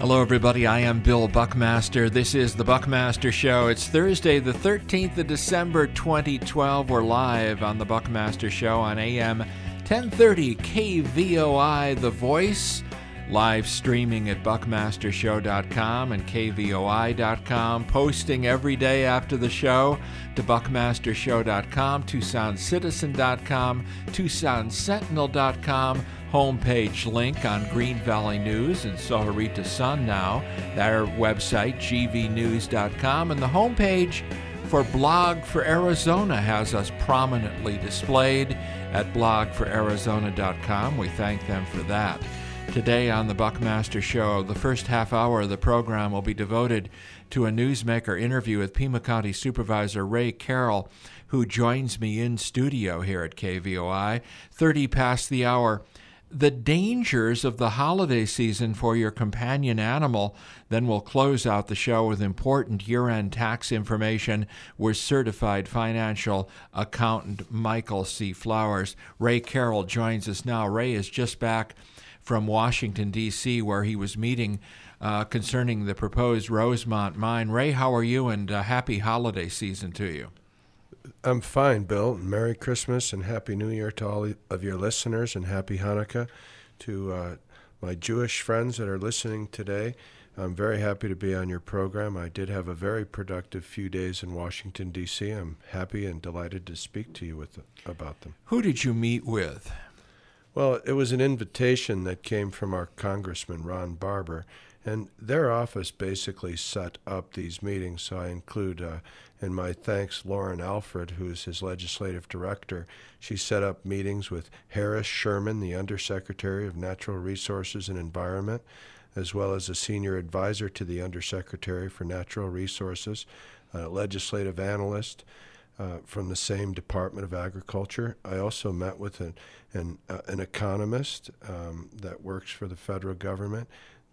Hello, everybody. I am Bill Buckmaster. This is The Buckmaster Show. It's Thursday, the 13th of December, 2012. We're live on The Buckmaster Show on AM 1030 KVOI The Voice, live streaming at buckmastershow.com and kvoi.com, posting every day after the show to buckmastershow.com, tucsonCitizen.com, tucsonsentinel.com, homepage link on Green Valley News and Sohorita Sun now, their website, gvnews.com, and the homepage for Blog for Arizona has us prominently displayed at blogforarizona.com. We thank them for that. Today on the Buckmaster Show, the first half hour of the program will be devoted to a newsmaker interview with Pima County Supervisor Ray Carroll, who joins me in studio here at KVOI. 30 past the hour. The dangers of the holiday season for your companion animal. Then we'll close out the show with important year-end tax information with certified financial accountant Michael C. Flowers. Ray Carroll joins us now. Ray is just back from Washington, D.C., where he was meeting concerning the proposed Rosemont mine. Ray, how are you, and happy holiday season to you? I'm fine, Bill. Merry Christmas and Happy New Year to all of your listeners, and Happy Hanukkah to my Jewish friends that are listening today. I'm very happy to be on your program. I did have a very productive few days in Washington, D.C. I'm happy and delighted to speak to you about them. Who did you meet with? Well, it was an invitation that came from our Congressman, Ron Barber, and their office basically set up these meetings. So I include in my thanks Lauren Alfred, who is his legislative director. She set up meetings with Harris Sherman, the Undersecretary of Natural Resources and Environment, as well as a senior advisor to the Undersecretary for Natural Resources, a legislative analyst from the same Department of Agriculture. I also met with an economist that works for the federal government,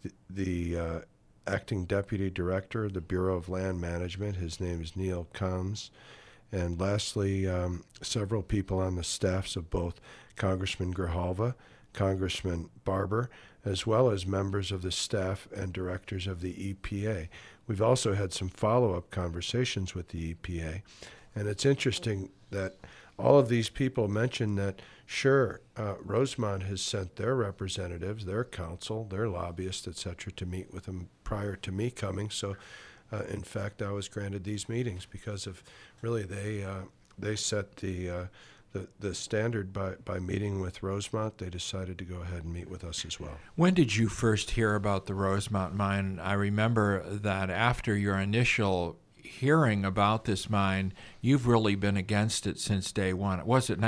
the acting deputy director of the Bureau of Land Management. His name is Neil Combs. And lastly, several people on the staffs of both Congressman Grijalva, Congressman Barber, as well as members of the staff and directors of the EPA. We've also had some follow-up conversations with the EPA. And it's interesting that all of these people mentioned that, sure, Rosemont has sent their representatives, their counsel, their lobbyists, etc., to meet with them prior to me coming. So, in fact, I was granted these meetings because of really they set the standard by meeting with Rosemont. They decided to go ahead and meet with us as well. When did you first hear about the Rosemont mine? I remember that after your initial hearing about this mine, you've really been against it since day one. Was it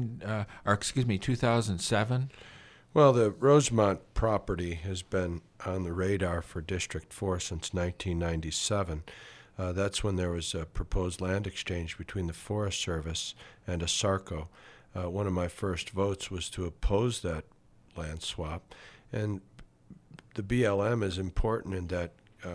2007? Well, the Rosemont property has been on the radar for District 4 since 1997. That's when there was a proposed land exchange between the Forest Service and ASARCO. One of my first votes was to oppose that land swap. And the BLM is important in that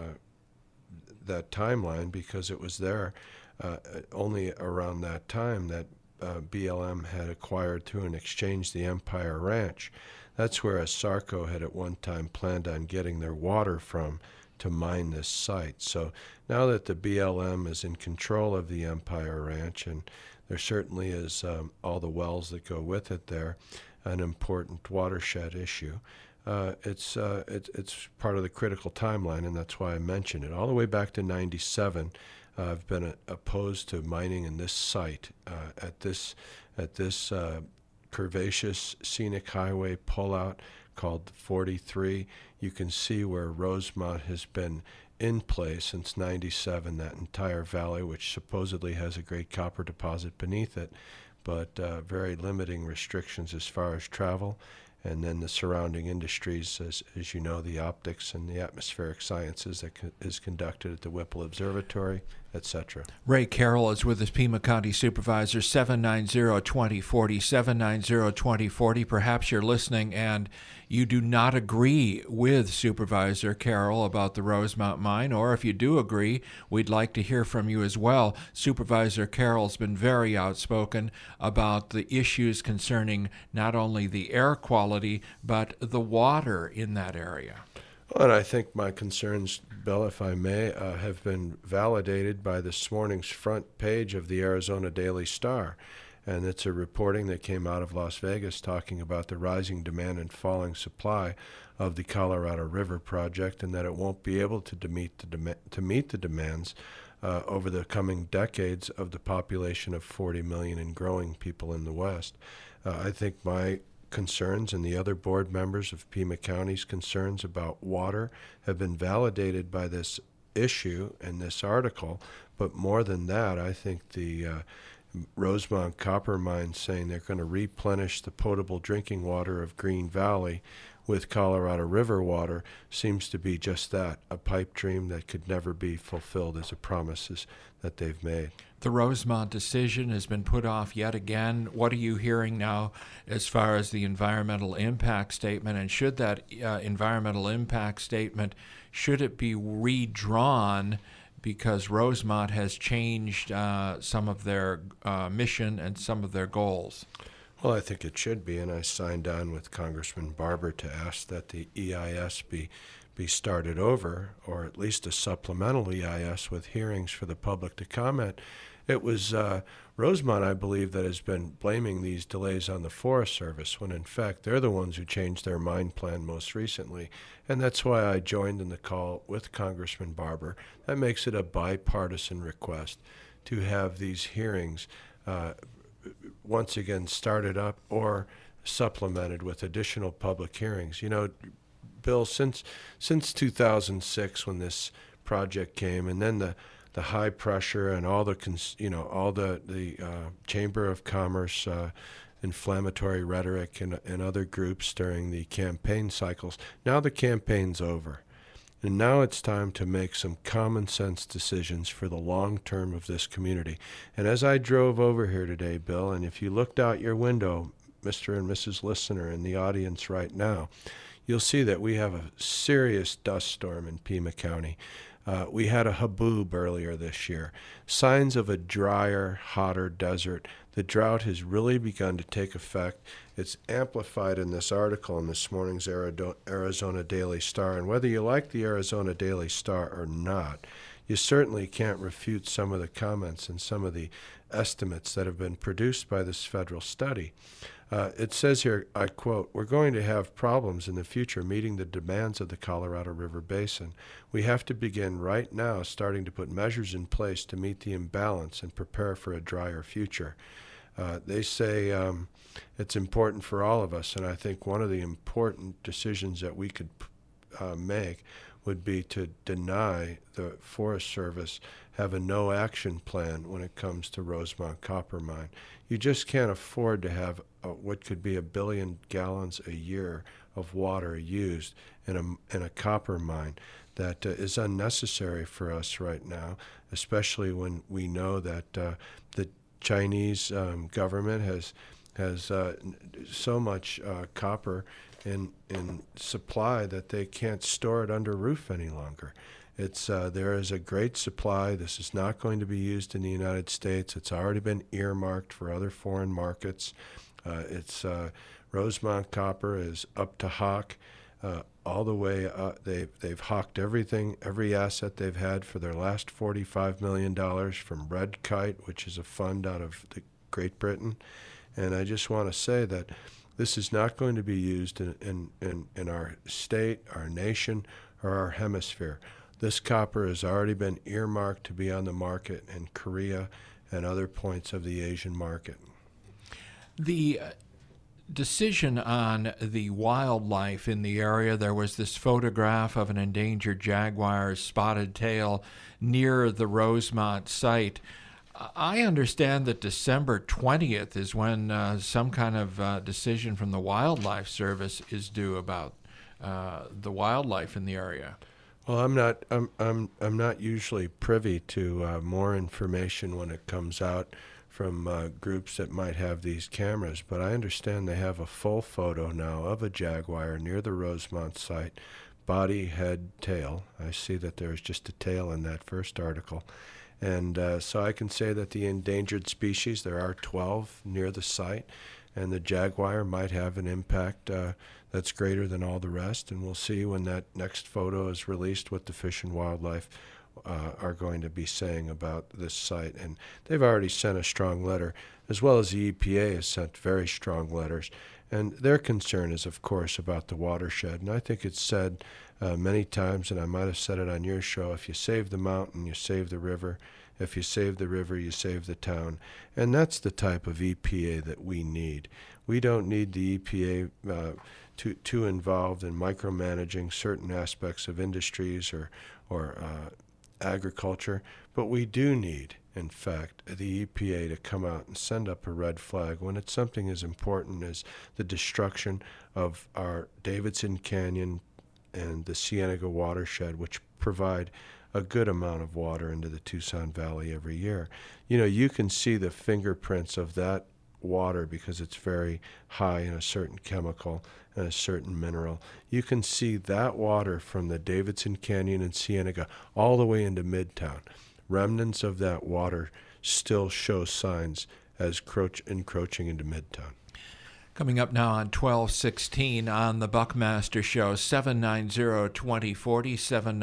timeline because it was there only around that time that BLM had acquired through an exchange the Empire Ranch. That's where ASARCO had at one time planned on getting their water from to mine this site. So now that the BLM is in control of the Empire Ranch, and there certainly is all the wells that go with it there, an important watershed issue. It's part of the critical timeline, and that's why I mentioned it. All the way back to 97, I've been opposed to mining in this site at this curvaceous scenic highway pullout called 43. You can see where Rosemont has been in place since 97, that entire valley, which supposedly has a great copper deposit beneath it, but very limiting restrictions as far as travel. And then the surrounding industries, as you know, the optics and the atmospheric sciences that is conducted at the Whipple Observatory, etc. Ray Carroll is with us, Pima County Supervisor, 790-2040, 790-2040. Perhaps you're listening and you do not agree with Supervisor Carroll about the Rosemont mine, or if you do agree, we'd like to hear from you as well. Supervisor Carroll's been very outspoken about the issues concerning not only the air quality, but the water in that area. Well, and I think my concerns, Bill, if I may, have been validated by this morning's front page of the Arizona Daily Star. And it's a reporting that came out of Las Vegas talking about the rising demand and falling supply of the Colorado River project, and that it won't be able to meet the demands over the coming decades of the population of 40 million and growing people in the West. I think my concerns and the other board members of Pima County's concerns about water have been validated by this issue and this article. But more than that, I think the Rosemont Copper Mine saying they're going to replenish the potable drinking water of Green Valley with Colorado River water seems to be just that, a pipe dream that could never be fulfilled as a promises that they've made. The Rosemont decision has been put off yet again. What are you hearing now as far as the environmental impact statement? And should that environmental impact statement, should it be redrawn because Rosemont has changed some of their mission and some of their goals? Well, I think it should be, and I signed on with Congressman Barber to ask that the EIS be started over, or at least a supplemental EIS with hearings for the public to comment. It was Rosemont, I believe, that has been blaming these delays on the Forest Service, when in fact they're the ones who changed their mine plan most recently. And that's why I joined in the call with Congressman Barber. That makes it a bipartisan request to have these hearings once again started up or supplemented with additional public hearings. You know, Bill, since 2006 when this project came, and then the high pressure and all the Chamber of Commerce inflammatory rhetoric and other groups during the campaign cycles, now the campaign's over. And now it's time to make some common sense decisions for the long term of this community. And as I drove over here today, Bill, and if you looked out your window, Mr. and Mrs. Listener in the audience right now, you'll see that we have a serious dust storm in Pima County. We had a haboob earlier this year. Signs of a drier, hotter desert. The drought has really begun to take effect. It's amplified in this article in this morning's Arizona Daily Star. And whether you like the Arizona Daily Star or not, you certainly can't refute some of the comments and some of the estimates that have been produced by this federal study. It says here, I quote, "We're going to have problems in the future meeting the demands of the Colorado River Basin. We have to begin right now starting to put measures in place to meet the imbalance and prepare for a drier future." They say it's important for all of us, and I think one of the important decisions that we could make would be to deny the Forest Service have a no-action plan when it comes to Rosemont Copper Mine. You just can't afford to have what could be 1 billion gallons a year of water used in a copper mine. That is unnecessary for us right now, especially when we know that the Chinese government has so much copper in supply that they can't store it under roof any longer. There is a great supply. This is not going to be used in the United States. It's already been earmarked for other foreign markets. Rosemont Copper is up to hawk all the way. They've hawked everything, every asset they've had for their last $45 million from Red Kite, which is a fund out of Great Britain. And I just want to say that this is not going to be used in our state, our nation, or our hemisphere. This copper has already been earmarked to be on the market in Korea and other points of the Asian market. The decision on the wildlife in the area, there was this photograph of an endangered jaguar's spotted tail near the Rosemont site. I understand that December 20th is when some kind of decision from the Wildlife Service is due about the wildlife in the area. Well, I'm not usually privy to more information when it comes out from groups that might have these cameras, but I understand they have a full photo now of a jaguar near the Rosemont site, body, head, tail. I see that there's just a tail in that first article. And so I can say that the endangered species, there are 12 near the site, and the jaguar might have an impact that's greater than all the rest, and we'll see when that next photo is released what the Fish and Wildlife are going to be saying about this site. And they've already sent a strong letter, as well as the EPA has sent very strong letters. And their concern is, of course, about the watershed. And I think it's said many times, and I might have said it on your show, if you save the mountain, you save the river. If you save the river, you save the town. And that's the type of EPA that we need. We don't need the EPA too involved in micromanaging certain aspects of industries or agriculture, but we do need, in fact, the EPA to come out and send up a red flag when it's something as important as the destruction of our Davidson Canyon and the Cienega watershed, which provide a good amount of water into the Tucson Valley every year. You know, you can see the fingerprints of that water because it's very high in a certain chemical and a certain mineral. You can see that water from the Davidson Canyon and Cienega all the way into Midtown. Remnants of that water still show signs as encroaching into Midtown. Coming up now on 1216 on the Buckmaster Show, 790-2040,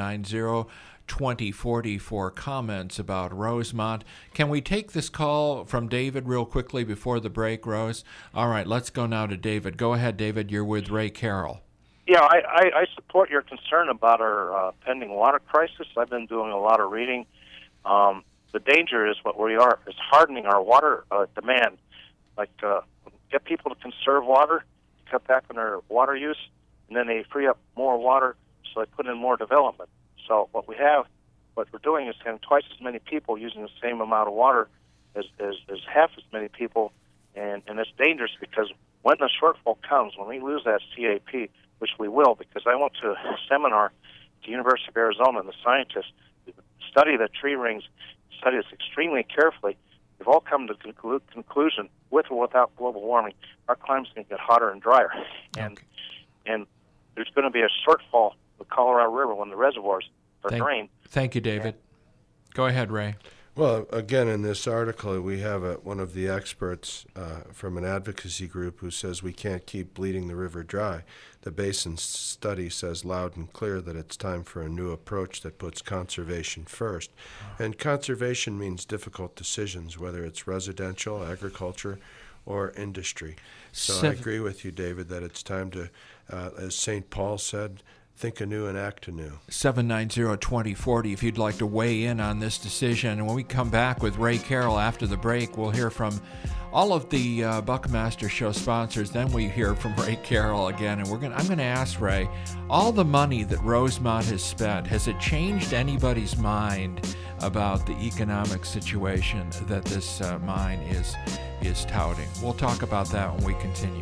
790-2040 for comments about Rosemont. Can we take this call from David real quickly before the break, Rose? All right, let's go now to David. Go ahead, David. You're with Ray Carroll. Yeah, I support your concern about our pending water crisis. I've been doing a lot of reading. The danger is what we are is hardening our water demand. Like get people to conserve water, cut back on their water use, and then they free up more water, so they put in more development. So what we're doing is having twice as many people using the same amount of water as half as many people, and it's dangerous because when the shortfall comes, when we lose that CAP, which we will, because I went to a seminar at the University of Arizona, and the scientists study the tree rings, study this extremely carefully. We've all come to the conclusion, with or without global warming, our climate's going to get hotter and drier. And there's going to be a shortfall in the Colorado River when the reservoirs are drained. Thank you, David. Go ahead, Ray. Well, again, in this article, we have one of the experts from an advocacy group who says we can't keep bleeding the river dry. The basin study says loud and clear that it's time for a new approach that puts conservation first. And conservation means difficult decisions, whether it's residential, agriculture, or industry. So I agree with you, David, that it's time to, as St. Paul said, think anew and act anew. 790-2040 if you'd like to weigh in on this decision. And when we come back with Ray Carroll after the break, we'll hear from all of the Buckmaster Show sponsors. Then we hear from Ray Carroll again. And I'm going to ask Ray, all the money that Rosemont has spent, has it changed anybody's mind about the economic situation that this mine is touting? We'll talk about that when we continue.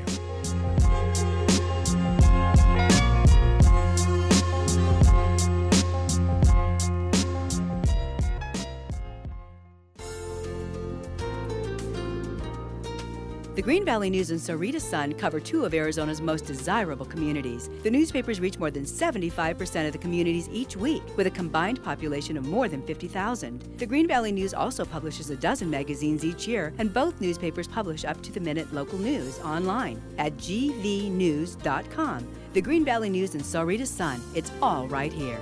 The Green Valley News and Sahuarita Sun cover two of Arizona's most desirable communities. The newspapers reach more than 75% of the communities each week, with a combined population of more than 50,000. The Green Valley News also publishes a dozen magazines each year, and both newspapers publish up-to-the-minute local news online at gvnews.com. The Green Valley News and Sahuarita Sun, it's all right here.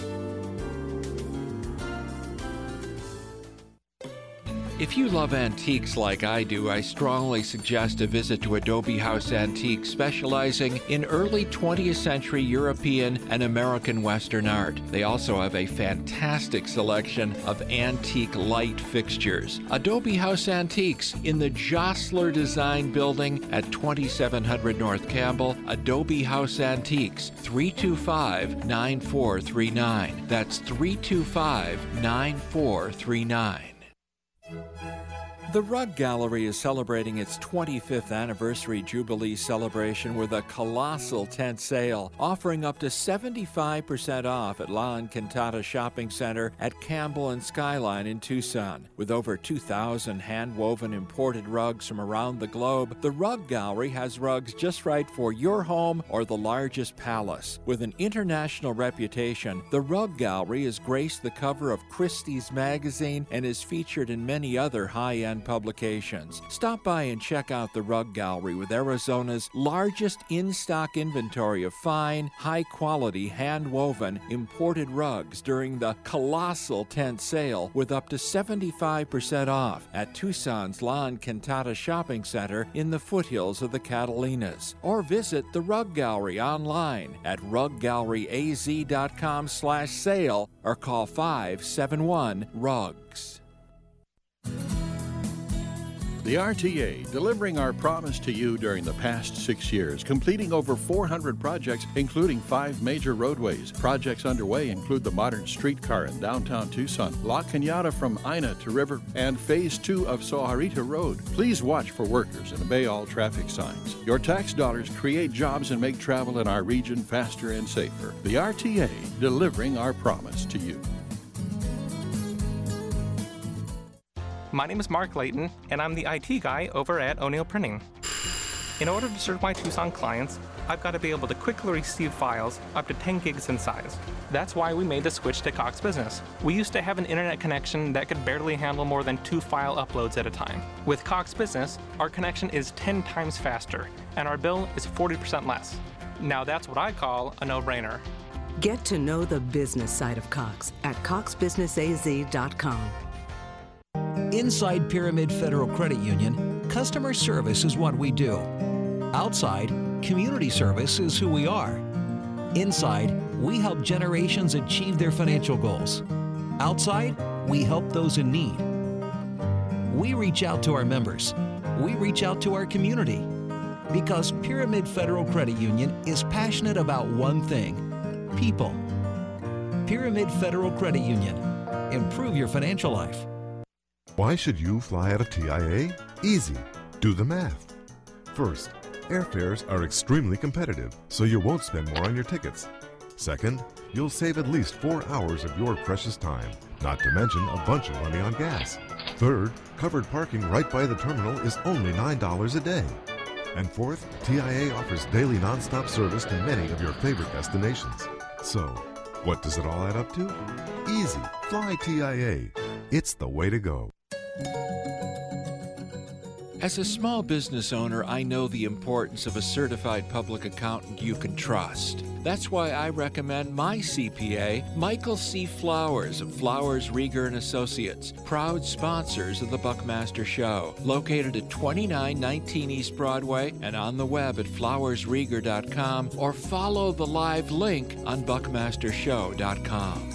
If you love antiques like I do, I strongly suggest a visit to Adobe House Antiques, specializing in early 20th century European and American Western art. They also have a fantastic selection of antique light fixtures. Adobe House Antiques in the Jostler Design Building at 2700 North Campbell. Adobe House Antiques, 325-9439. That's 325-9439. The Rug Gallery is celebrating its 25th anniversary Jubilee celebration with a colossal tent sale, offering up to 75% off at La Encantada Shopping Center at Campbell and Skyline in Tucson. With over 2,000 hand-woven imported rugs from around the globe, the Rug Gallery has rugs just right for your home or the largest palace. With an international reputation, the Rug Gallery has graced the cover of Christie's magazine and is featured in many other high-end publications. Stop by and check out the Rug Gallery with Arizona's largest in-stock inventory of fine, high-quality, hand-woven, imported rugs during the colossal tent sale with up to 75% off at Tucson's La Encantada Shopping Center in the foothills of the Catalinas. Or visit the Rug Gallery online at ruggalleryaz.com/sale or call 571-RUGS. The RTA, delivering our promise to you during the past 6 years, completing over 400 projects, including 5 major roadways. Projects underway include the modern streetcar in downtown Tucson, La Cañada from Ina to River, and Phase 2 of Sojarita Road. Please watch for workers and obey all traffic signs. Your tax dollars create jobs and make travel in our region faster and safer. The RTA, delivering our promise to you. My name is Mark Layton, and I'm the IT guy over at O'Neill Printing. In order to serve my Tucson clients, I've got to be able to quickly receive files up to 10 gigs in size. That's why we made the switch to Cox Business. We used to have an internet connection that could barely handle more than 2 file uploads at a time. With Cox Business, our connection is 10 times faster, and our bill is 40% less. Now that's what I call a no-brainer. Get to know the business side of Cox at coxbusinessaz.com. Inside Pyramid Federal Credit Union, customer service is what we do. Outside, community service is who we are. Inside, we help generations achieve their financial goals. Outside, we help those in need. We reach out to our members. We reach out to our community. Because Pyramid Federal Credit Union is passionate about one thing: people. Pyramid Federal Credit Union. Improve your financial life. Why should you fly out of TIA? Easy. Do the math. First, airfares are extremely competitive, so you won't spend more on your tickets. Second, you'll save at least 4 hours of your precious time, not to mention a bunch of money on gas. Third, covered parking right by the terminal is only $9 a day. And fourth, TIA offers daily nonstop service to many of your favorite destinations. So, what does it all add up to? Easy. Fly TIA. It's the way to go. As a small business owner, I know the importance of a certified public accountant you can trust. That's why I recommend my CPA, Michael C. Flowers of Flowers, Rieger & Associates, proud sponsors of the Buckmaster Show, located at 2919 East Broadway and on the web at flowersrieger.com, or follow the live link on buckmastershow.com.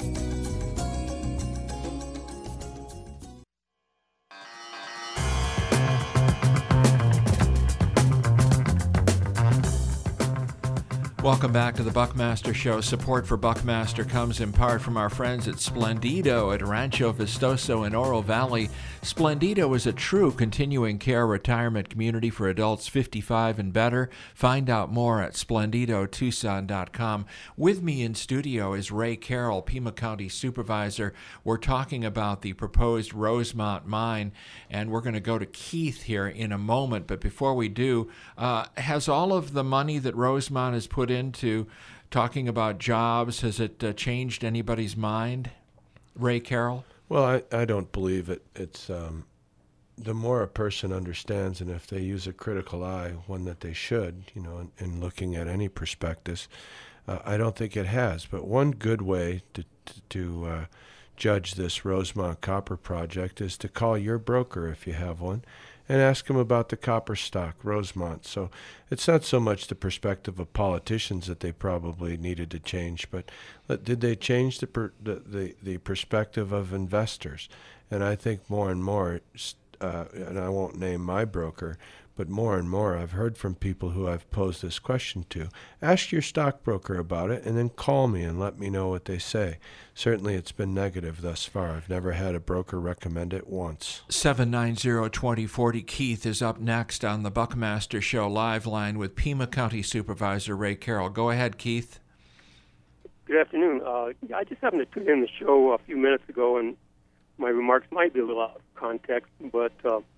Welcome back to the Buckmaster Show. Support for Buckmaster comes in part from our friends at Splendido at Rancho Vistoso in Oro Valley. Splendido is a true continuing care retirement community for adults 55 and better. Find out more at splendidotucson.com. With me in studio is Ray Carroll, Pima County Supervisor. We're talking about the proposed Rosemont mine, and we're going to go to Keith here in a moment. But before we do, has all of the money that Rosemont has put into talking about jobs, has it changed anybody's mind? Ray Carroll? Well, I don't believe it. It's the more a person understands, and if they use a critical eye, one that they should, in looking at any prospectus, I don't think it has. But one good way to judge this Rosemont Copper project is to call your broker, if you have one, and ask him about the copper stock, Rosemont. So it's not so much the perspective of politicians that they probably needed to change, but did they change the perspective of investors? And I think more and more, and I won't name my broker, but more and more I've heard from people who I've posed this question to. Ask your stockbroker about it and then call me and let me know what they say. Certainly it's been negative thus far. I've never had a broker recommend it once. 790-2040. Keith is up next on the Buckmaster Show live line with Pima County Supervisor Ray Carroll. Go ahead, Keith. Good afternoon. I just happened to tune in the show a few minutes ago, and my remarks might be a little out of context, but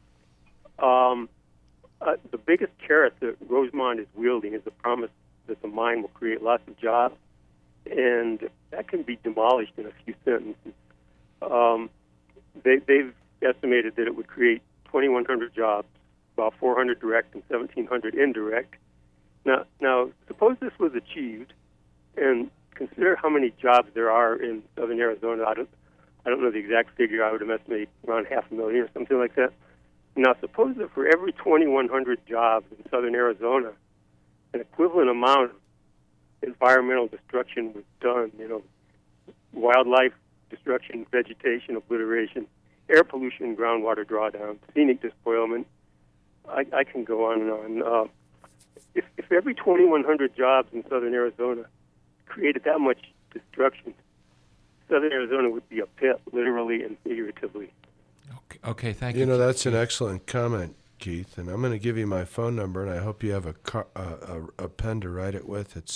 the biggest carrot that Rosemont is wielding is the promise that the mine will create lots of jobs, and that can be demolished in a few sentences. They've estimated that it would create 2,100 jobs, about 400 direct and 1,700 indirect. Now, suppose this was achieved, and consider how many jobs there are in southern Arizona. I don't know the exact figure. I would estimate around 500,000 or something like that. Now, suppose that for every 2,100 jobs in southern Arizona, an equivalent amount of environmental destruction was done, wildlife destruction, vegetation obliteration, air pollution, groundwater drawdown, scenic despoilment. I can go on and on. If every 2,100 jobs in southern Arizona created that much destruction, southern Arizona would be a pit, literally and figuratively. Okay, thank you. That's an excellent comment, Keith, and I'm going to give you my phone number, and I hope you have a pen to write it with. It's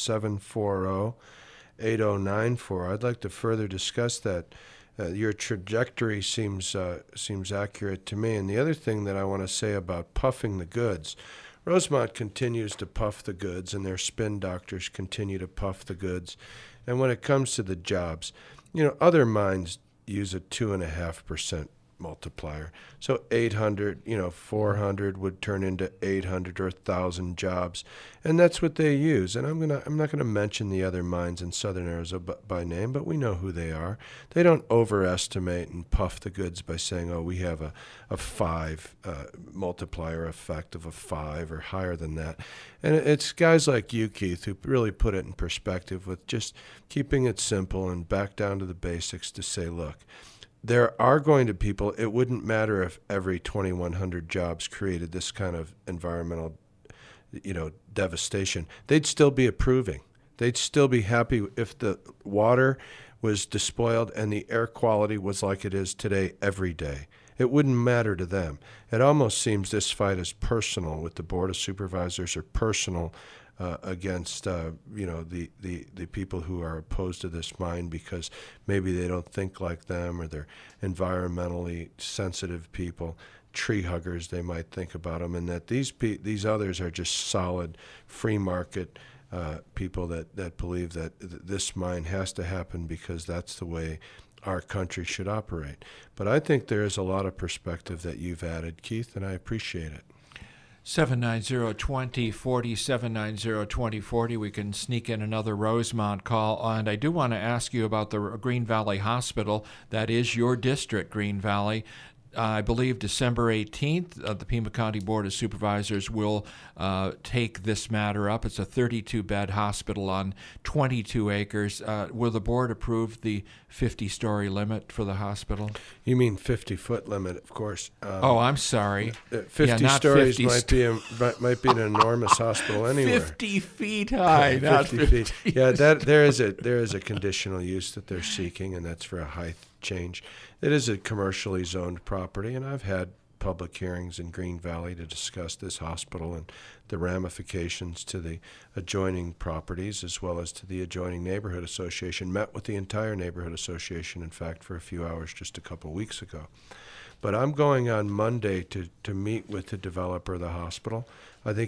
740-8094. I'd like to further discuss that. Your trajectory seems accurate to me. And the other thing that I want to say about puffing the goods, Rosemont continues to puff the goods, and their spin doctors continue to puff the goods. And when it comes to the jobs, other mines use a 2.5% multiplier. So 800, 400 would turn into 800 or 1,000 jobs, and that's what they use. And I'm not gonna mention the other mines in southern Arizona by name, but we know who they are. They don't overestimate and puff the goods by saying, oh, we have a 5 multiplier effect of a 5 or higher than that. And it's guys like you, Keith, who really put it in perspective with just keeping it simple and back down to the basics to say, look, there are going to people, it wouldn't matter if every 2,100 jobs created this kind of environmental, devastation. They'd still be approving. They'd still be happy if the water was despoiled and the air quality was like it is today every day. It wouldn't matter to them. It almost seems this fight is personal with the Board of Supervisors, or personal against the people who are opposed to this mine because maybe they don't think like them, or they're environmentally sensitive people, tree huggers, they might think about them, and that these others are just solid free market people that believe that this mine has to happen because that's the way our country should operate. But I think there is a lot of perspective that you've added, Keith, and I appreciate it. 790-2040, 790-2040. We can sneak in another Rosemont call. And I do want to ask you about the Green Valley Hospital. That is your district, Green Valley. I believe December 18th, the Pima County Board of Supervisors will take this matter up. It's a 32-bed hospital on 22 acres. Will the board approve the 50-story limit for the hospital? You mean 50-foot limit, of course. I'm sorry. 50 stories might be an enormous hospital anywhere. 50 feet high, not 50 feet. Yeah, there is a conditional use that they're seeking, and that's for a height change. It is a commercially zoned property, and I've had public hearings in Green Valley to discuss this hospital and the ramifications to the adjoining properties as well as to the adjoining neighborhood association. Met with the entire neighborhood association, in fact, for a few hours just a couple of weeks ago. But I'm going on Monday to meet with the developer of the hospital. I think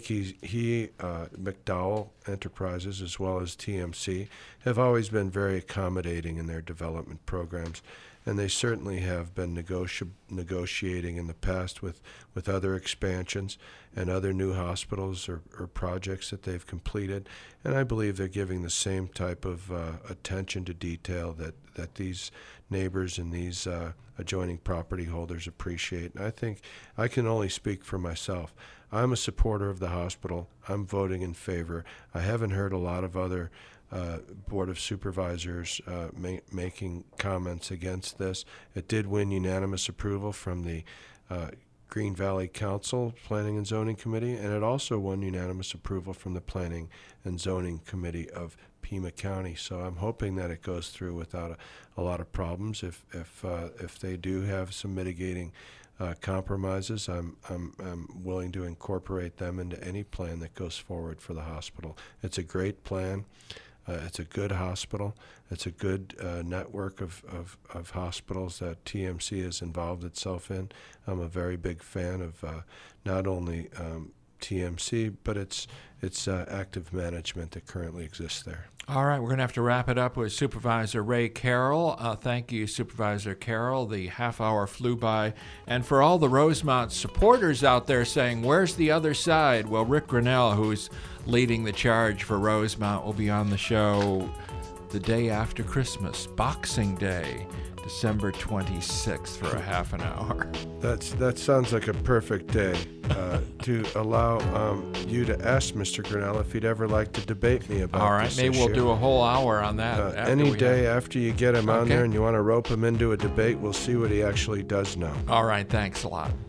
McDowell Enterprises as well as TMC have always been very accommodating in their development programs, and they certainly have been negotiating in the past with other expansions and other new hospitals or projects that they've completed. And I believe they're giving the same type of attention to detail that these neighbors and these adjoining property holders appreciate. And I think I can only speak for myself. I'm a supporter of the hospital. I'm voting in favor. I haven't heard a lot of other Board of Supervisors making comments against this. It did win unanimous approval from the Green Valley Council Planning and Zoning Committee, and it also won unanimous approval from the Planning and Zoning Committee of Pima County. So I'm hoping that it goes through without a lot of problems. If they do have some mitigating compromises, I'm willing to incorporate them into any plan that goes forward for the hospital. It's a great plan. It's a good hospital. It's a good network of hospitals that TMC has involved itself in. I'm a very big fan of not only TMC, but its active management that currently exists there. All right, we're going to have to wrap it up with Supervisor Ray Carroll. Thank you, Supervisor Carroll. The half hour flew by. And for all the Rosemont supporters out there saying, where's the other side? Well, Rick Grinnell, who's leading the charge for Rosemont, will be on the show the day after Christmas, Boxing Day, December 26th, for a half an hour. That sounds like a perfect day to allow you to ask Mr. Grinnell if he'd ever like to debate me about All right, this maybe issue. we'll do a whole hour on that. Any day after you get him on there and you want to rope him into a debate, we'll see what he actually does know. All right, thanks a lot.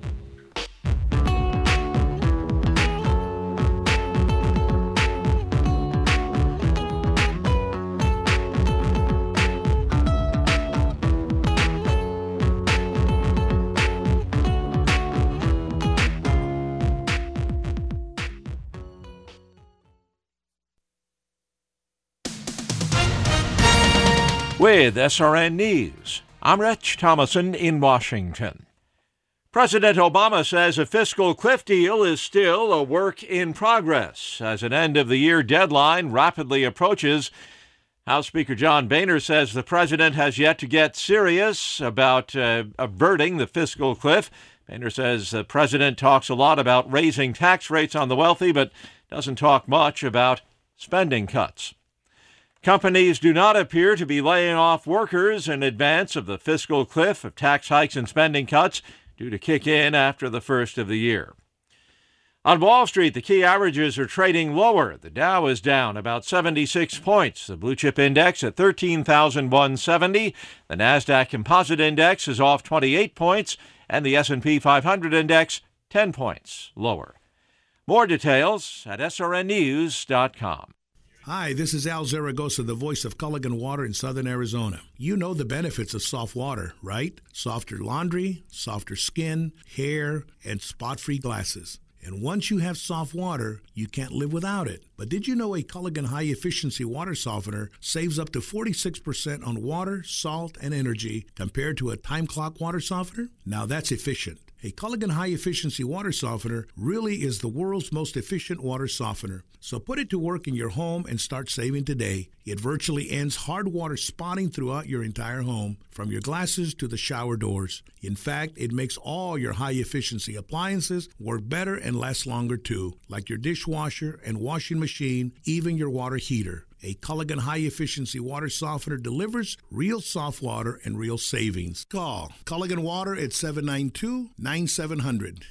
With SRN News, I'm Rich Thomason in Washington. President Obama says a fiscal cliff deal is still a work in progress as an end-of-the-year deadline rapidly approaches. House Speaker John Boehner says the president has yet to get serious about averting the fiscal cliff. Boehner says the president talks a lot about raising tax rates on the wealthy, but doesn't talk much about spending cuts. Companies do not appear to be laying off workers in advance of the fiscal cliff of tax hikes and spending cuts due to kick in after the first of the year. On Wall Street, the key averages are trading lower. The Dow is down about 76 points. The blue chip index at 13,170. The NASDAQ Composite Index is off 28 points, and the S&P 500 Index 10 points lower. More details at srnnews.com. Hi, this is Al Zaragoza, the voice of Culligan Water in Southern Arizona. You know the benefits of soft water, right? Softer laundry, softer skin, hair, and spot-free glasses. And once you have soft water, you can't live without it. But did you know a Culligan high-efficiency water softener saves up to 46% on water, salt, and energy compared to a time clock water softener? Now that's efficient. A Culligan high-efficiency water softener really is the world's most efficient water softener. So put it to work in your home and start saving today. It virtually ends hard water spotting throughout your entire home, from your glasses to the shower doors. In fact, it makes all your high-efficiency appliances work better and last longer too, like your dishwasher and washing machine, even your water heater. A Culligan high-efficiency water softener delivers real soft water and real savings. Call Culligan Water at 792-9700.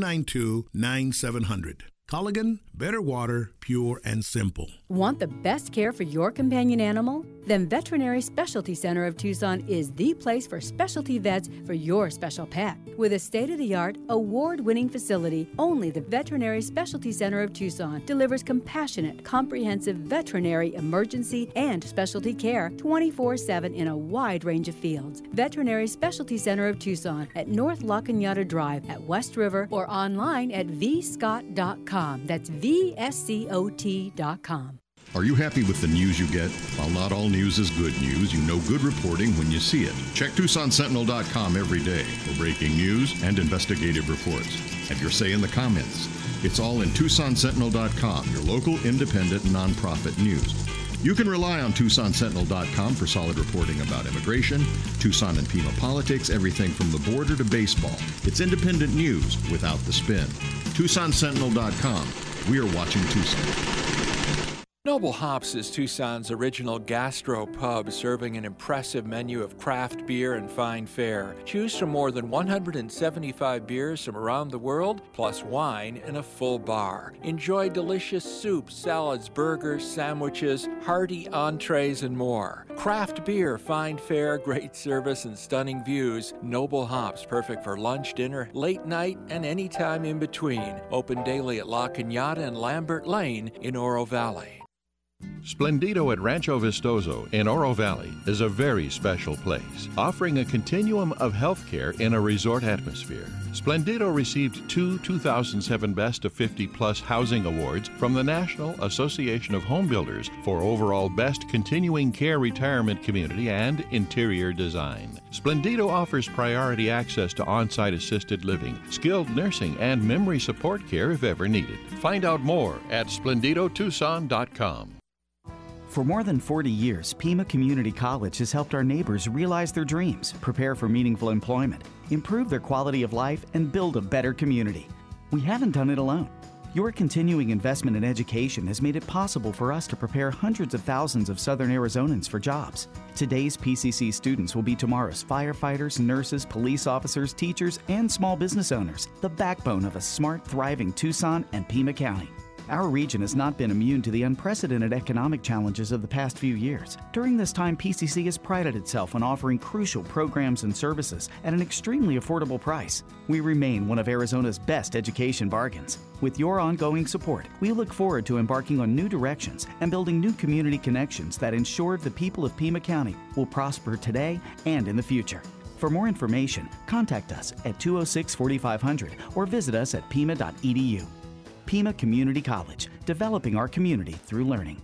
792-9700. Culligan, better water, pure and simple. Want the best care for your companion animal? Then Veterinary Specialty Center of Tucson is the place for specialty vets for your special pet. With a state-of-the-art, award-winning facility, only the Veterinary Specialty Center of Tucson delivers compassionate, comprehensive veterinary emergency and specialty care 24/7 in a wide range of fields. Veterinary Specialty Center of Tucson at North La Cañada Drive at West River or online at vscott.com. That's VSCOT.com. Are you happy with the news you get? While not all news is good news, you know good reporting when you see it. Check TucsonSentinel.com every day for breaking news and investigative reports. Have your say in the comments. It's all in TucsonSentinel.com, your local independent nonprofit news. You can rely on TucsonSentinel.com for solid reporting about immigration, Tucson and Pima politics, everything from the border to baseball. It's independent news without the spin. TucsonSentinel.com. We're watching Tucson. Noble Hops is Tucson's original gastro pub, serving an impressive menu of craft beer and fine fare. Choose from more than 175 beers from around the world, plus wine and a full bar. Enjoy delicious soups, salads, burgers, sandwiches, hearty entrees, and more. Craft beer, fine fare, great service, and stunning views. Noble Hops, perfect for lunch, dinner, late night, and any time in between. Open daily at La Cañada and Lambert Lane in Oro Valley. Splendido at Rancho Vistoso in Oro Valley is a very special place, offering a continuum of healthcare in a resort atmosphere. Splendido received 2 2007 Best of 50-plus Housing Awards from the National Association of Home Builders for overall Best Continuing Care Retirement Community and Interior Design. Splendido offers priority access to on-site assisted living, skilled nursing, and memory support care if ever needed. Find out more at SplendidoTucson.com. For more than 40 years, Pima Community College has helped our neighbors realize their dreams, prepare for meaningful employment, improve their quality of life, and build a better community. We haven't done it alone. Your continuing investment in education has made it possible for us to prepare hundreds of thousands of Southern Arizonans for jobs. Today's PCC students will be tomorrow's firefighters, nurses, police officers, teachers, and small business owners, the backbone of a smart, thriving Tucson and Pima County. Our region has not been immune to the unprecedented economic challenges of the past few years. During this time, PCC has prided itself on offering crucial programs and services at an extremely affordable price. We remain one of Arizona's best education bargains. With your ongoing support, we look forward to embarking on new directions and building new community connections that ensure the people of Pima County will prosper today and in the future. For more information, contact us at 206-4500 or visit us at pima.edu. Pima Community College, developing our community through learning.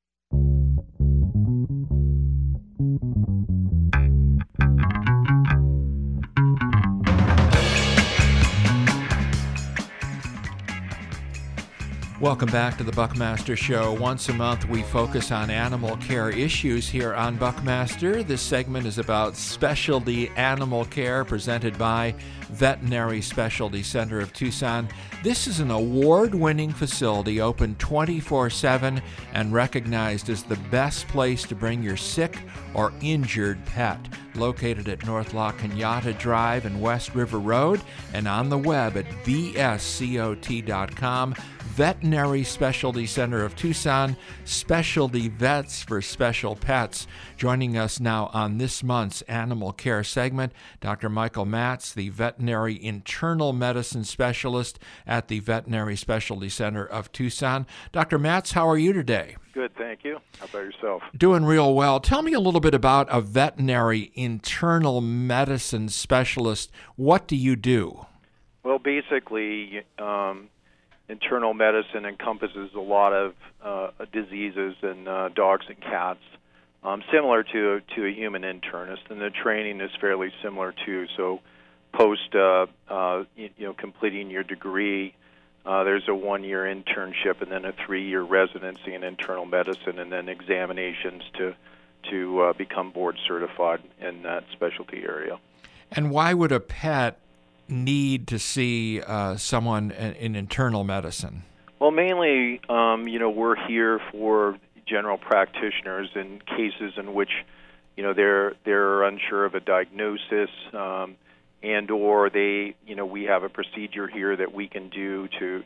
Welcome back to the Buckmaster Show. Once a month, we focus on animal care issues here on Buckmaster. This segment is about specialty animal care presented by Veterinary Specialty Center of Tucson. This is an award-winning facility open 24/7 and recognized as the best place to bring your sick or injured pet. Located at North La Cañada Drive and West River Road and on the web at vscot.com. Veterinary Specialty Center of Tucson, specialty vets for special pets. Joining us now on this month's animal care segment, Dr. Michael Matz, the veterinary internal medicine specialist at the Veterinary Specialty Center of Tucson. Dr. Matz, how are you today? Good, thank you. How about yourself? Doing real well. Tell me a little bit about a veterinary internal medicine specialist. What do you do? Well, basically, internal medicine encompasses a lot of diseases in dogs and cats, similar to a human internist, and the training is fairly similar too. So, post completing your degree, there's a 1-year internship and then a 3-year residency in internal medicine, and then examinations to become board certified in that specialty area. And why would a pet need to see someone in internal medicine? Well, mainly, we're here for general practitioners in cases in which, they're unsure of a diagnosis, and or they, we have a procedure here that we can do to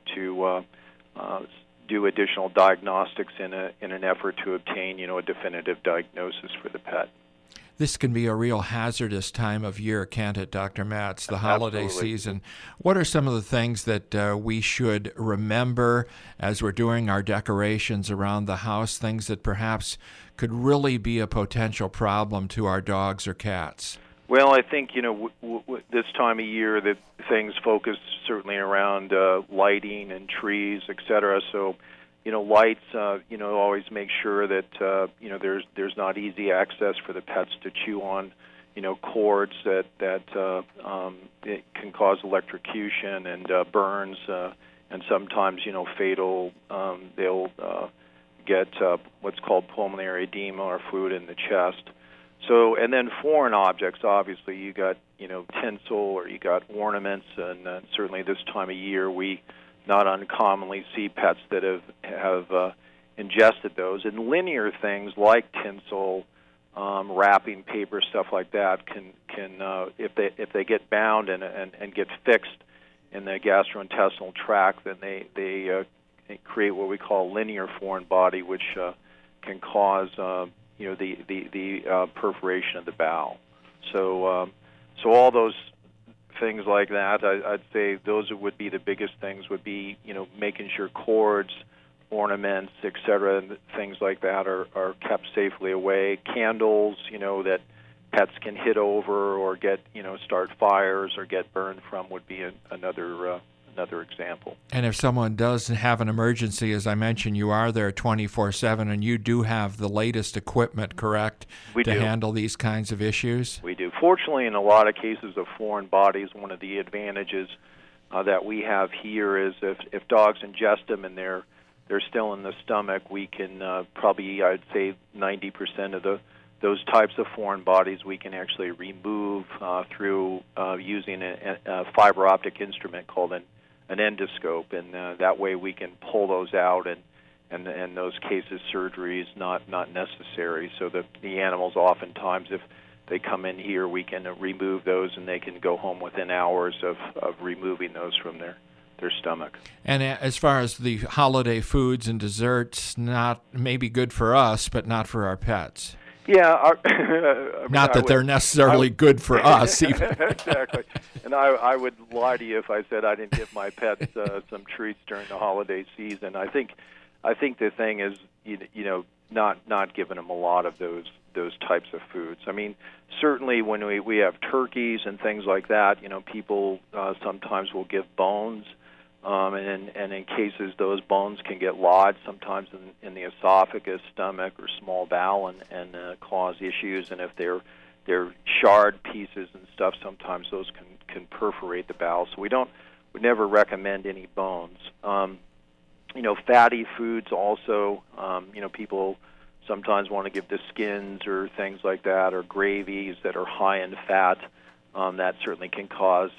do additional diagnostics in an effort to obtain, a definitive diagnosis for the pet. This can be a real hazardous time of year, can't it, Dr. Matz, the holiday season? What are some of the things that we should remember as we're doing our decorations around the house, things that perhaps could really be a potential problem to our dogs or cats? Well, I think, this time of year that things focus certainly around lighting and trees, et cetera. So, lights, always make sure that, there's not easy access for the pets to chew on, cords that it can cause electrocution and burns, and sometimes, fatal. They'll get what's called pulmonary edema or fluid in the chest. So, and then foreign objects, obviously, you got, tinsel or you got ornaments, and certainly this time of year we not uncommonly see pets that have ingested those. And linear things like tinsel, wrapping paper, stuff like that can if they get bound and get fixed in the gastrointestinal tract, then they create what we call linear foreign body, which can cause the perforation of the bowel. So all those things like that, I'd say those would be the biggest things. Would be making sure cords, ornaments, etc., and things like that are kept safely away. Candles, that pets can hit over or get start fires or get burned from would be another example. And if someone does have an emergency, as I mentioned, you are there 24/7, and you do have the latest equipment, correct, to handle these kinds of issues? We do. Fortunately, in a lot of cases of foreign bodies, one of the advantages that we have here is if dogs ingest them and they're they're still in the stomach, we can probably, I'd say, 90% of those types of foreign bodies we can actually remove through using a fiber optic instrument called an endoscope, and that way we can pull those out, and in those cases surgery is not necessary. So the animals oftentimes, if they come in here, we can remove those, and they can go home within hours of removing those from their stomach. And as far as the holiday foods and desserts, not maybe good for us, but not for our pets. Yeah. Not that they're necessarily good for us, even. Exactly. And I would lie to you if I said I didn't give my pets some treats during the holiday season. I think the thing is, not giving them a lot of those types of foods. I mean, certainly when we have turkeys and things like that, people sometimes will give bones, and in cases those bones can get lodged sometimes in the esophagus, stomach, or small bowel, and cause issues. And if they're shard pieces and stuff, sometimes those can perforate the bowel. So we never recommend any bones. Fatty foods also, people sometimes want to give the skins or things like that, or gravies that are high in fat. That certainly can cause,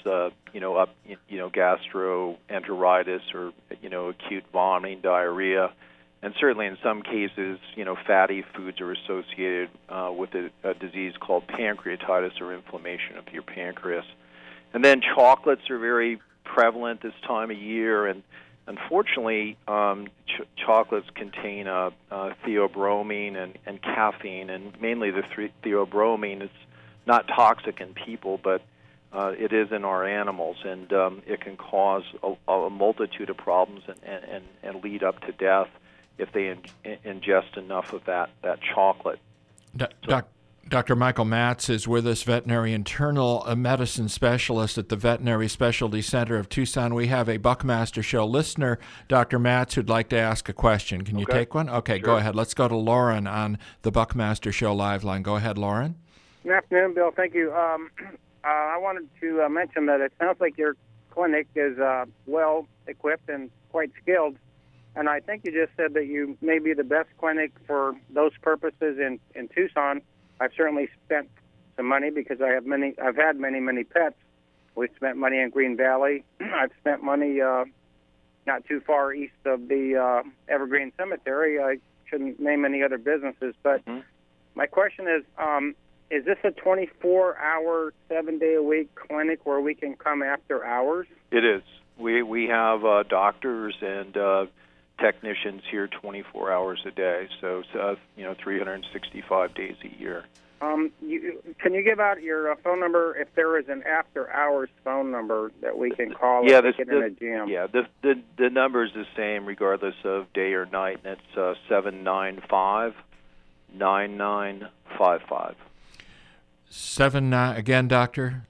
gastroenteritis or, acute vomiting, diarrhea. And certainly in some cases, fatty foods are associated with a disease called pancreatitis, or inflammation of your pancreas. And then chocolates are very prevalent this time of year, and unfortunately, chocolates contain theobromine and caffeine, and mainly the theobromine is not toxic in people, but it is in our animals, and it can cause a multitude of problems and lead up to death if they ingest enough of that chocolate. Dr. Michael Matz is with us, veterinary internal medicine specialist at the Veterinary Specialty Center of Tucson. We have a Buckmaster Show listener, Dr. Matz, who'd like to ask a question. Can you take one? Okay, sure. Go ahead. Let's go to Lauren on the Buckmaster Show live line. Go ahead, Lauren. Good afternoon, Bill. Thank you. I wanted to mention that it sounds like your clinic is well equipped and quite skilled, and I think you just said that you may be the best clinic for those purposes in Tucson. I've certainly spent some money because I've had many pets. We've spent money in Green Valley. I've spent money not too far east of the Evergreen Cemetery. I shouldn't name any other businesses, but my question is this a 24-hour, 7-day-a-week clinic where we can come after hours? It is. We have doctors and technicians here 24 hours a day, so 365 days a year. Can you give out your phone number if there is an after-hours phone number that we can call if we get in a jam? Yeah, the number is the same regardless of day or night, and it's 795-9955. 79 again, Doctor?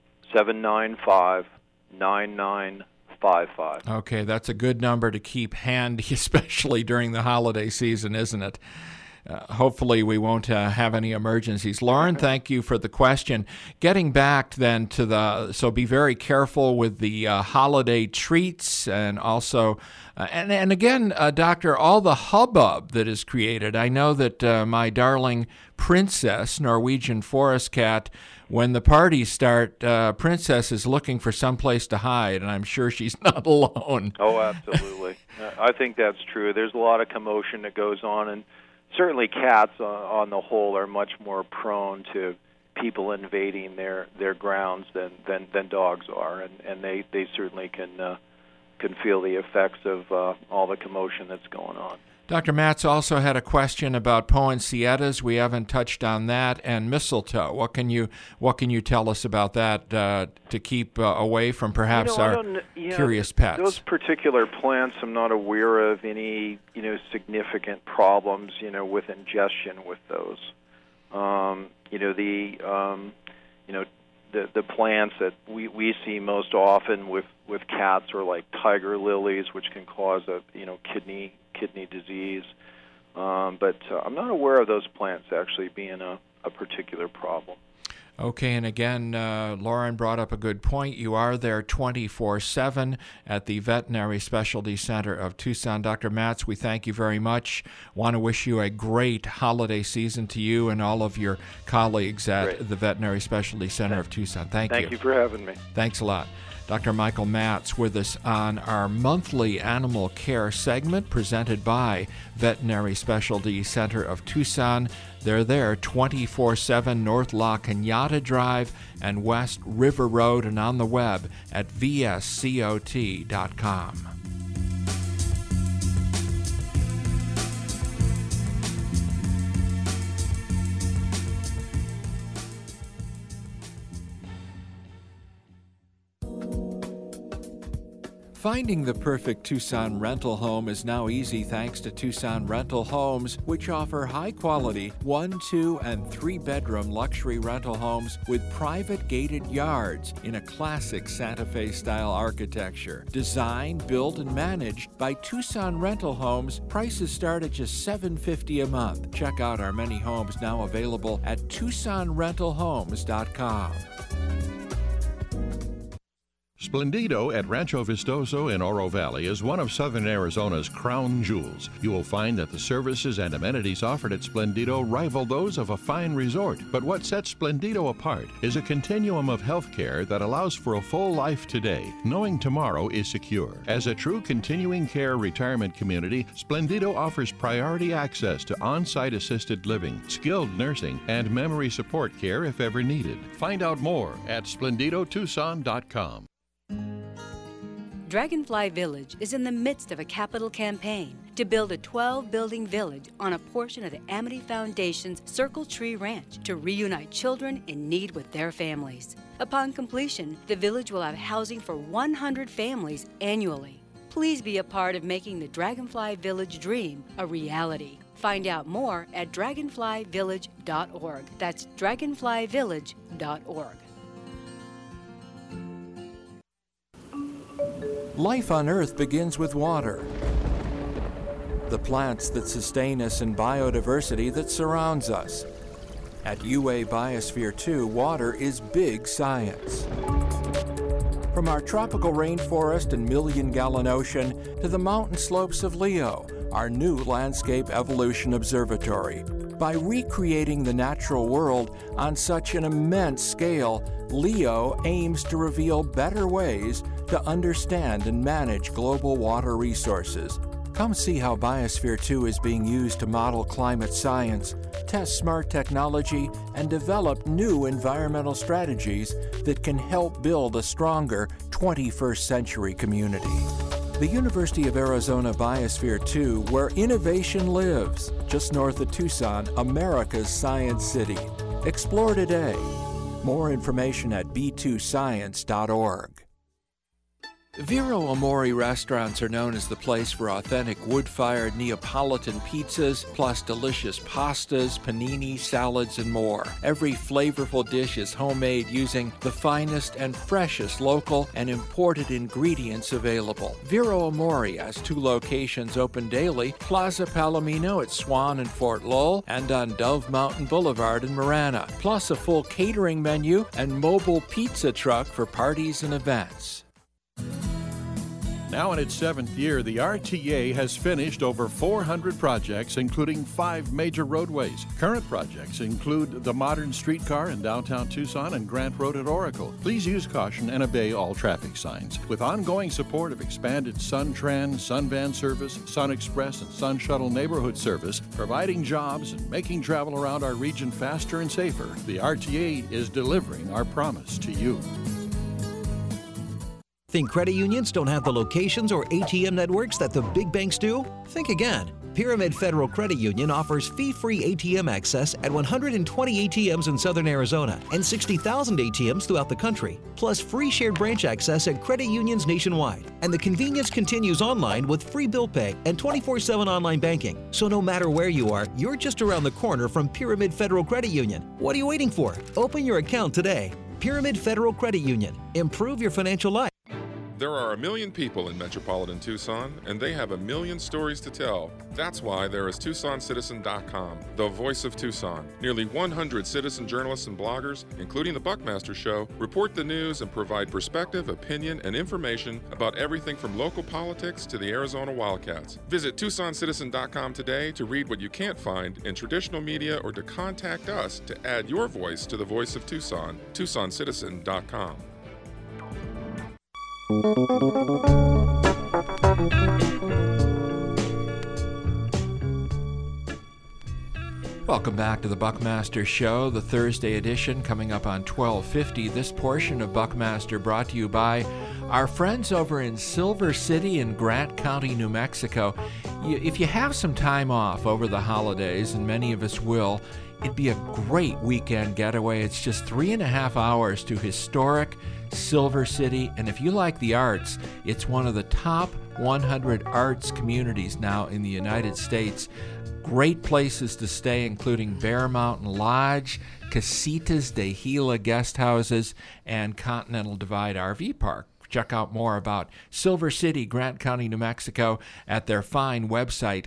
795-9955. Okay, that's a good number to keep handy, especially during the holiday season, isn't it? Hopefully we won't have any emergencies. Lauren, thank you for the question. Getting back then to so be very careful with the holiday treats, and also, and again, Doctor, all the hubbub that is created. I know that my darling Princess, Norwegian forest cat, when the parties start, Princess is looking for someplace to hide, and I'm sure she's not alone. Oh, absolutely. I think that's true. There's a lot of commotion that goes on, and certainly cats, on the whole, are much more prone to people invading their grounds than dogs are, and they certainly can feel the effects of all the commotion that's going on. Dr. Matz also had a question about poinsettias. We haven't touched on that, and mistletoe. What can you tell us about that to keep away from perhaps our curious pets? Those particular plants, I'm not aware of any significant problems with ingestion with those. The plants that we see most often with cats are like tiger lilies, which can cause a kidney disease. But I'm not aware of those plants actually being a particular problem. Okay, and again, Lauren brought up a good point. You are there 24/7 at the Veterinary Specialty Center of Tucson. Dr. Matz, we thank you very much. Want to wish you a great holiday season to you and all of your colleagues at the Veterinary Specialty Center of Tucson. Thank you. Thank you for having me. Thanks a lot. Dr. Michael Matz with us on our monthly animal care segment presented by Veterinary Specialty Center of Tucson. They're there 24/7 North La Cañada Drive and West River Road, and on the web at vscot.com. Finding the perfect Tucson rental home is now easy thanks to Tucson Rental Homes, which offer high-quality 1-, 2-, and 3-bedroom luxury rental homes with private gated yards in a classic Santa Fe-style architecture. Designed, built, and managed by Tucson Rental Homes, prices start at just $750 a month. Check out our many homes now available at TucsonRentalHomes.com. Splendido at Rancho Vistoso in Oro Valley is one of Southern Arizona's crown jewels. You will find that the services and amenities offered at Splendido rival those of a fine resort. But what sets Splendido apart is a continuum of health care that allows for a full life today, knowing tomorrow is secure. As a true continuing care retirement community, Splendido offers priority access to on-site assisted living, skilled nursing, and memory support care if ever needed. Find out more at SplendidoTucson.com. Dragonfly Village is in the midst of a capital campaign to build a 12-building village on a portion of the Amity Foundation's Circle Tree Ranch to reunite children in need with their families. Upon completion, the village will have housing for 100 families annually. Please be a part of making the Dragonfly Village dream a reality. Find out more at dragonflyvillage.org. That's dragonflyvillage.org. Life on Earth begins with water. The plants that sustain us and biodiversity that surrounds us. At UA Biosphere 2, water is big science. From our tropical rainforest and million-gallon ocean to the mountain slopes of Leo, our new landscape evolution observatory. By recreating the natural world on such an immense scale, Leo aims to reveal better ways to understand and manage global water resources. Come see how Biosphere 2 is being used to model climate science, test smart technology, and develop new environmental strategies that can help build a stronger 21st century community. The University of Arizona Biosphere 2, where innovation lives, just north of Tucson, America's Science City. Explore today. More information at b2science.org. Vero Amore restaurants are known as the place for authentic wood-fired Neapolitan pizzas, plus delicious pastas, panini, salads, and more. Every flavorful dish is homemade using the finest and freshest local and imported ingredients available. Vero Amore has 2 locations open daily, Plaza Palomino at Swan and Fort Lowell, and on Dove Mountain Boulevard in Marana, plus a full catering menu and mobile pizza truck for parties and events. Now in its 7th year, the RTA has finished over 400 projects, including 5 major roadways. Current projects include the modern streetcar in downtown Tucson and Grant Road at Oracle. Please use caution and obey all traffic signs. With ongoing support of expanded SunTran, SunVan service, SunExpress, and Sun Shuttle neighborhood service, providing jobs and making travel around our region faster and safer, the RTA is delivering our promise to you. Think credit unions don't have the locations or ATM networks that the big banks do? Think again. Pyramid Federal Credit Union offers fee-free ATM access at 120 ATMs in Southern Arizona and 60,000 ATMs throughout the country, plus free shared branch access at credit unions nationwide. And the convenience continues online with free bill pay and 24/7 online banking. So no matter where you are, you're just around the corner from Pyramid Federal Credit Union. What are you waiting for? Open your account today. Pyramid Federal Credit Union. Improve your financial life. There are 1 million people in metropolitan Tucson, and they have 1 million stories to tell. That's why there is TucsonCitizen.com, the voice of Tucson. Nearly 100 citizen journalists and bloggers, including the Buckmaster Show, report the news and provide perspective, opinion, and information about everything from local politics to the Arizona Wildcats. Visit TucsonCitizen.com today to read what you can't find in traditional media or to contact us to add your voice to the voice of Tucson. TucsonCitizen.com. Welcome back to the Buckmaster Show, the Thursday edition coming up on 1250. This portion of Buckmaster brought to you by our friends over in Silver City in Grant County, New Mexico. If you have some time off over the holidays, and many of us will, it'd be a great weekend getaway. It's just 3.5 hours to historic Silver City, and if you like the arts, it's one of the top 100 arts communities now in the United States. Great places to stay, including Bear Mountain Lodge, Casitas de Gila guest houses, and Continental Divide RV Park. Check out more about Silver City, Grant County, New Mexico at their fine website,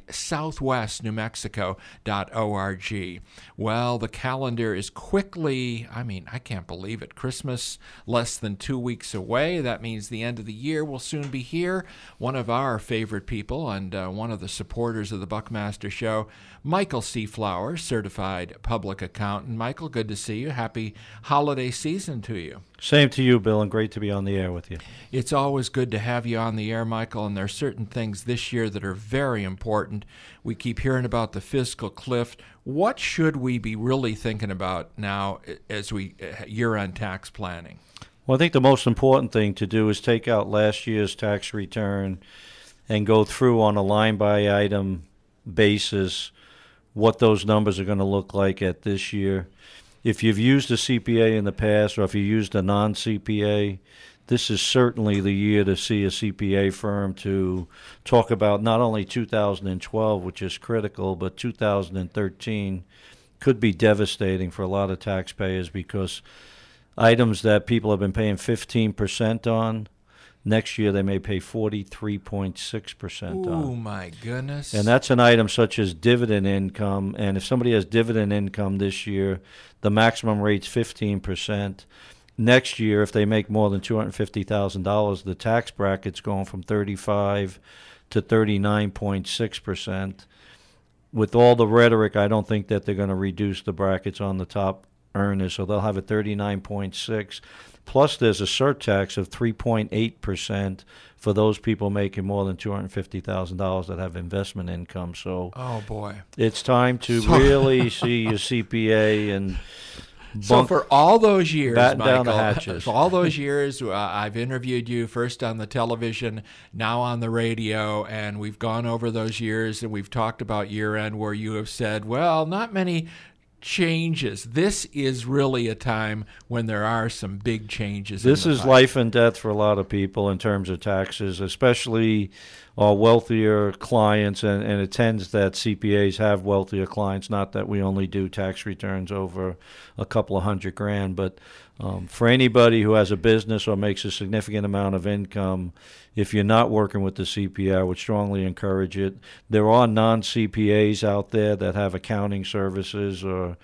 southwestnewmexico.org. Well, the calendar is quickly, I can't believe it, Christmas less than 2 weeks away. That means the end of the year will soon be here. One of our favorite people and one of the supporters of the Buckmaster Show, Michael C. Flowers, certified public accountant. Michael, good to see you. Happy holiday season to you. Same to you, Bill, and great to be on the air with you. It's always good to have you on the air, Michael, and there are certain things this year that are very important. We keep hearing about the fiscal cliff. What should we be really thinking about now as we year-end tax planning? Well, I think the most important thing to do is take out last year's tax return and go through on a line-by-item basis what those numbers are going to look like at this year. If you've used a CPA in the past, or if you used a non-CPA, this is certainly the year to see a CPA firm to talk about not only 2012, which is critical, but 2013 could be devastating for a lot of taxpayers because items that people have been paying 15% on, next year they may pay 43.6% on. Oh, my goodness. And that's an item such as dividend income. And if somebody has dividend income this year, the maximum rate's 15%. Next year, if they make more than $250,000, the tax bracket's going from 35 to 39.6%. With all the rhetoric, I don't think that they're going to reduce the brackets on the top earners, so they'll have a 39.6%. Plus, there's a surtax of 3.8% for those people making more than $250,000 that have investment income. So, oh boy, it's time to really see your CPA and. So for all those years, Michael, for all those years, I've interviewed you first on the television, now on the radio, and we've gone over those years and we've talked about year-end where you have said, well, not many changes. This is really a time when there are some big changes. This is life and death for a lot of people in terms of taxes, especially our wealthier clients, and it tends that CPAs have wealthier clients, not that we only do tax returns over a couple of $100,000, but for anybody who has a business or makes a significant amount of income, if you're not working with the CPA, I would strongly encourage it. There are non-CPAs out there that have accounting services or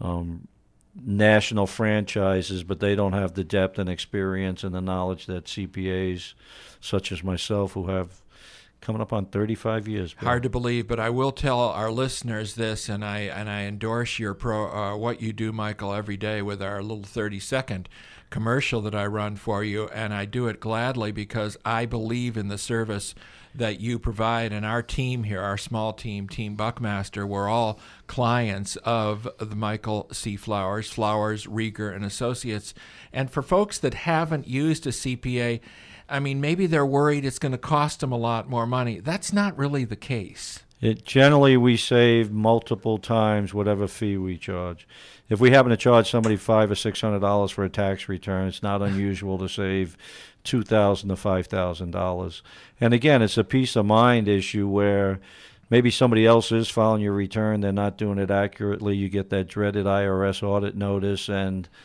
national franchises, but they don't have the depth and experience and the knowledge that CPAs, such as myself, who have coming up on 35 years. Bill. Hard to believe, but I will tell our listeners this, and I endorse your what you do, Michael, every day with our little 30-second commercial that I run for you, and I do it gladly because I believe in the service that you provide. And our team here, our small team, Team Buckmaster, we're all clients of the Michael C. Flowers, Rieger, and Associates. And for folks that haven't used a CPA, I mean, maybe they're worried it's going to cost them a lot more money. That's not really the case. Generally, we save multiple times whatever fee we charge. If we happen to charge somebody $500 or $600 for a tax return, it's not unusual to save $2,000 to $5,000. And again, it's a peace of mind issue where maybe somebody else is filing your return, they're not doing it accurately. You get that dreaded IRS audit notice, and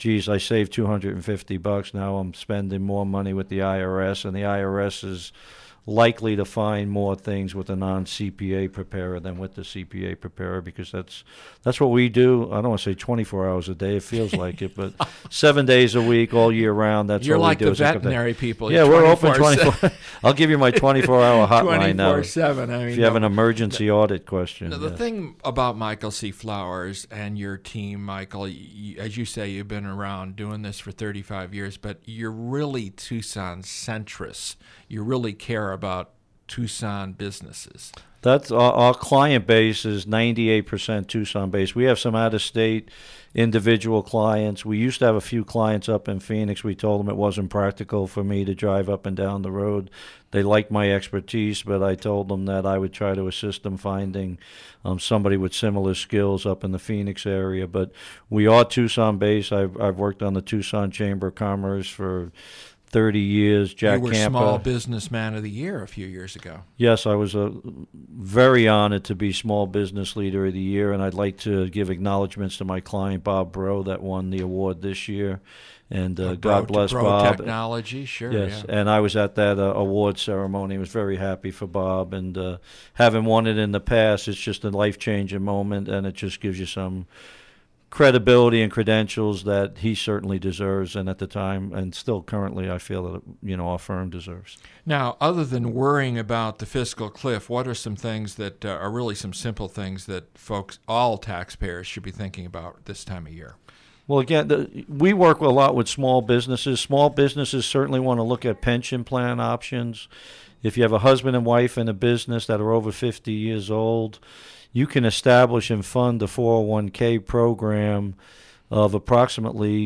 geez, I saved $250. Now I'm spending more money with the IRS, and the IRS is likely to find more things with a non-CPA preparer than with the CPA preparer, because that's what we do. I don't want to say 24 hours a day. It feels like it, but 7 days a week, all year round. That's You're what like we do. the veterinary people. Yeah, we're open 24. I'll give you my 24-hour hotline now. 24/7. I mean, if you have an emergency audit question. The thing about Michael C. Flowers and your team, Michael, as you say, you've been around doing this for 35 years, but you're really Tucson centrist. You really care about Tucson businesses. That's our client base is 98% Tucson based. We have some out-of-state individual clients. We used to have a few clients up in Phoenix. We told them it wasn't practical for me to drive up and down the road. They liked my expertise, but I told them that I would try to assist them finding somebody with similar skills up in the Phoenix area. But we are Tucson based. I've worked on the Tucson Chamber of Commerce for 30 years. Jack You were Campa. Small Businessman of the Year a few years ago. Yes, I was very honored to be Small Business Leader of the Year, and I'd like to give acknowledgments to my client, Bob Bro, that won the award this year. And God bless Bob. Technology, sure. Yes, yeah. and I was at that award ceremony. I was very happy for Bob, and having won it in the past, it's just a life-changing moment, and it just gives you some credibility and credentials that he certainly deserves, and at the time and still currently I feel that our firm deserves. Now, other than worrying about the fiscal cliff, what are some things that are really some simple things that all taxpayers should be thinking about this time of year? Well, again, we work a lot with small businesses. Small businesses certainly want to look at pension plan options. If you have a husband and wife in a business that are over 50 years old, you can establish and fund a 401k program of approximately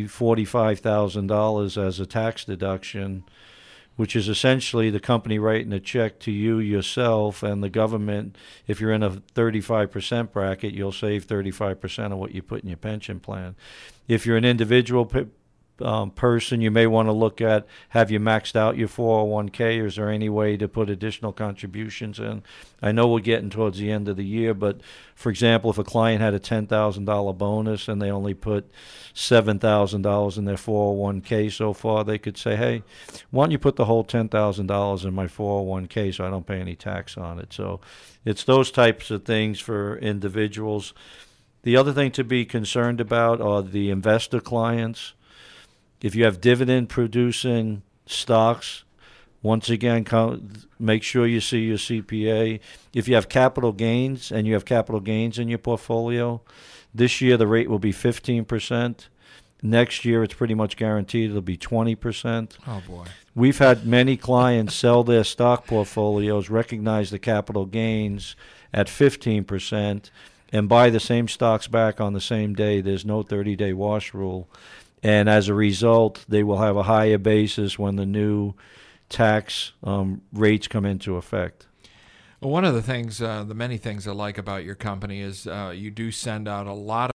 $45,000 as a tax deduction, which is essentially the company writing a check to you yourself, and the government, if you're in a 35% bracket, you'll save 35% of what you put in your pension plan. If you're an individual person, you may want to look at, have you maxed out your 401k, or is there any way to put additional contributions in? I know we're getting towards the end of the year, but for example, if a client had a $10,000 bonus and they only put $7,000 in their 401k so far, they could say, hey, why don't you put the whole $10,000 in my 401k so I don't pay any tax on it? So it's those types of things for individuals. The other thing to be concerned about are the investor clients. If you have dividend-producing stocks, once again, make sure you see your CPA. If you have capital gains and you have capital gains in your portfolio, this year the rate will be 15%. Next year it's pretty much guaranteed it'll be 20%. Oh, boy. We've had many clients sell their stock portfolios, recognize the capital gains at 15%, and buy the same stocks back on the same day. There's no 30-day wash rule. And as a result, they will have a higher basis when the new tax rates come into effect. Well, one of the things, the many things I like about your company is you do send out a lot of